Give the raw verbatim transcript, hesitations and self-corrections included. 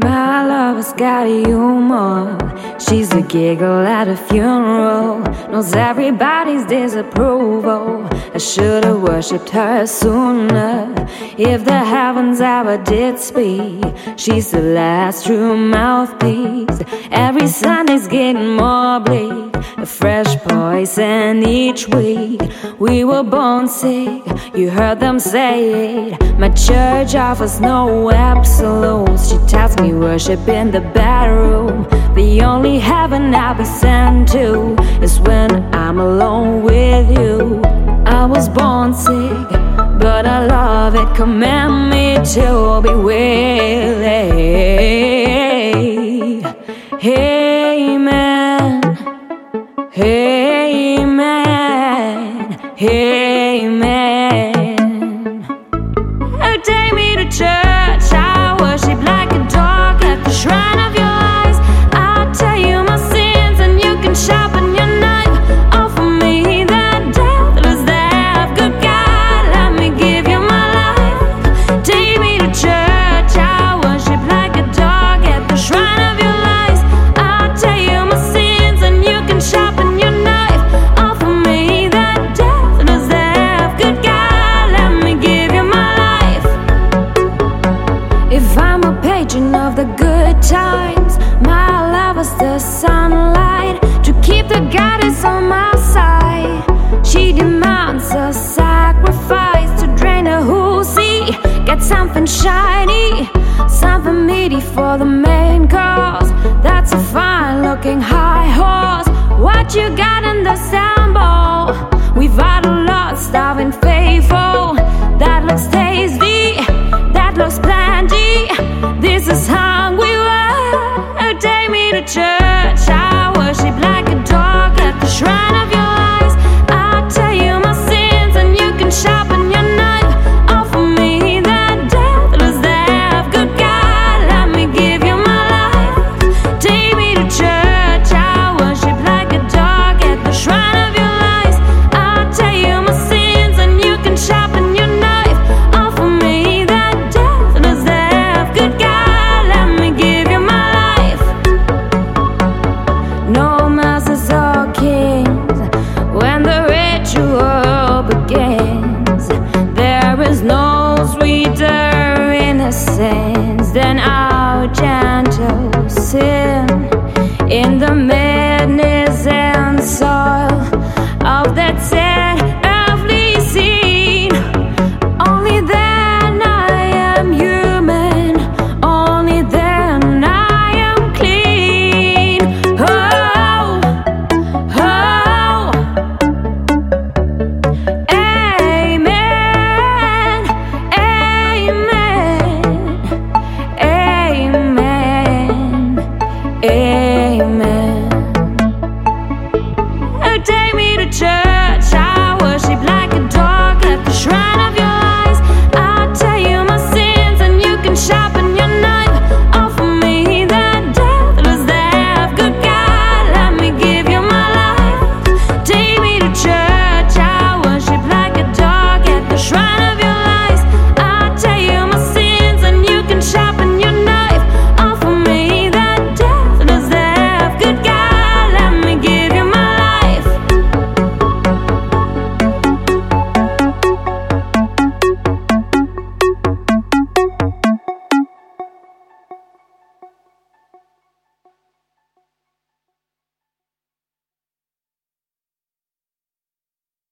My lover's got humor. She's a giggle at a funeral, knows everybody's disapproval. I should've worshipped her sooner. If the heavens ever did speak, she's the last true mouthpiece. Every Sunday's getting more bleak, a fresh poison each week. We were born sick, you heard them say it. My church offers no absolutes. She tells me worship in the bedroom. The only heaven I'll be sent to is when I'm alone with you. I was born sick, but I love it. Command me to be willing. Amen. Amen. Amen. Oh, take me to church. I worship like a dog at the shrine of your eyes. I'll tell you my sins and you can sharpen your knife. Offer me that deathless death. Good God, let me give you my life. Take me to church. I worship like a dog at the shrine of your lies. I'll tell you my sins and you can sharpen your knife. Offer me that deathless death. Good God, let me give you my life. If I'm a patron of the good times, my love is the sunlight to keep the goddess on my side. She demands a sacrifice to drain the Hoosie. Get something shiny, something meaty for the main course. That's a fine looking high horse. What you got in the sample? We've had a lot, starving faithful.